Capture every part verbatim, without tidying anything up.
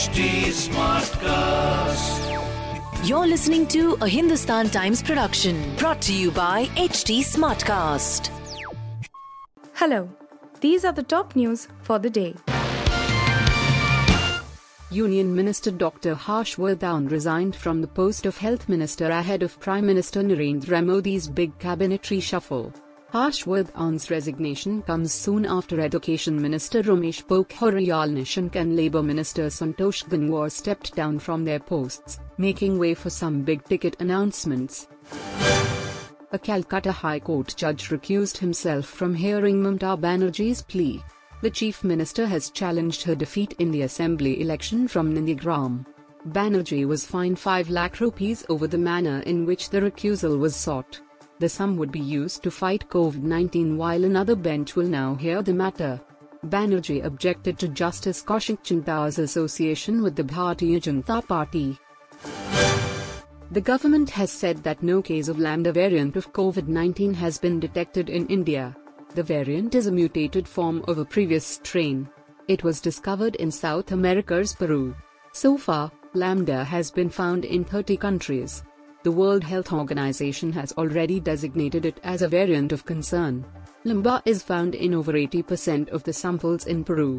H T Smartcast. You're listening to a Hindustan Times production brought to you by H T Smartcast. Hello, these are the top news for the day. Union Minister Doctor Harsh Vardhan resigned from the post of Health Minister ahead of Prime Minister Narendra Modi's big cabinet reshuffle. Harsh Vardhan's resignation comes soon after Education Minister Ramesh Pokhriyal Nishank and Labour Minister Santosh Gangwar stepped down from their posts, making way for some big-ticket announcements. A Calcutta High Court judge recused himself from hearing Mamata Banerjee's plea. The Chief Minister has challenged her defeat in the Assembly election from Nandigram. Banerjee was fined five lakh rupees over the manner in which the recusal was sought. The sum would be used to fight COVID nineteen, while another bench will now hear the matter. Banerjee objected to Justice Kaushik Chinta's association with the Bharatiya Janata Party. The government has said that no case of Lambda variant of COVID nineteen has been detected in India. The variant is a mutated form of a previous strain. It was discovered in South America's Peru. So far, Lambda has been found in thirty countries. The World Health Organization has already designated it as a variant of concern. Lambda is found in over eighty percent of the samples in Peru.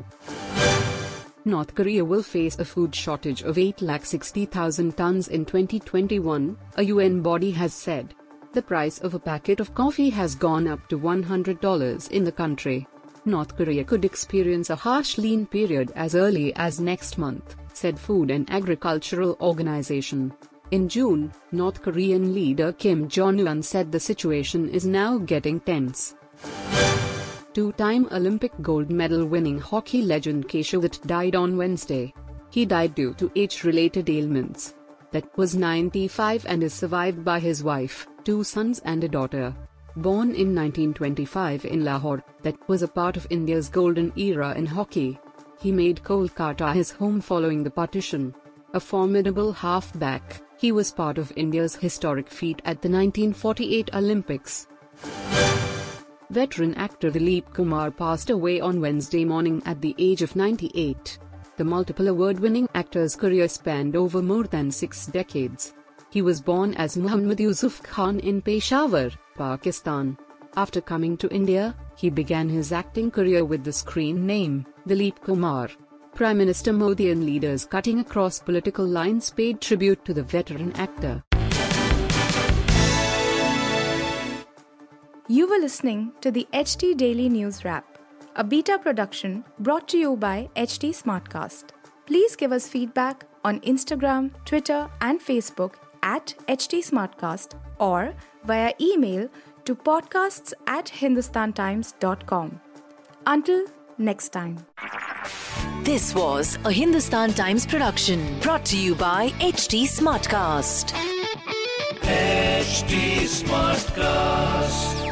North Korea will face a food shortage of eight lakh sixty thousand tons in twenty twenty-one, a U N body has said. The price of a packet of coffee has gone up to one hundred dollars in the country. North Korea could experience a harsh lean period as early as next month, said Food and Agricultural Organization. In June, North Korean leader Kim Jong-un said the situation is now getting tense. Two-time Olympic gold medal-winning hockey legend Keshav Dutt died on Wednesday. He died due to age-related ailments. Dutt was ninety-five and is survived by his wife, two sons and a daughter. Born in nineteen twenty-five in Lahore, Dutt was a part of India's golden era in hockey. He made Kolkata his home following the partition. A formidable halfback, he was part of India's historic feat at the nineteen forty-eight Olympics. Veteran actor Dilip Kumar passed away on Wednesday morning at the age of ninety-eight. The multiple award-winning actor's career spanned over more than six decades. He was born as Muhammad Yusuf Khan in Peshawar, Pakistan. After coming to India, he began his acting career with the screen name, Dilip Kumar. Prime Minister Modi and leaders cutting across political lines paid tribute to the veteran actor. You were listening to the H T Daily News Wrap, a beta production brought to you by H T Smartcast. Please give us feedback on Instagram, Twitter and Facebook at H T Smartcast or via email to podcasts at hindustantimes dot com. Until next time. This was a Hindustan Times production brought to you by H T Smartcast. H T Smartcast.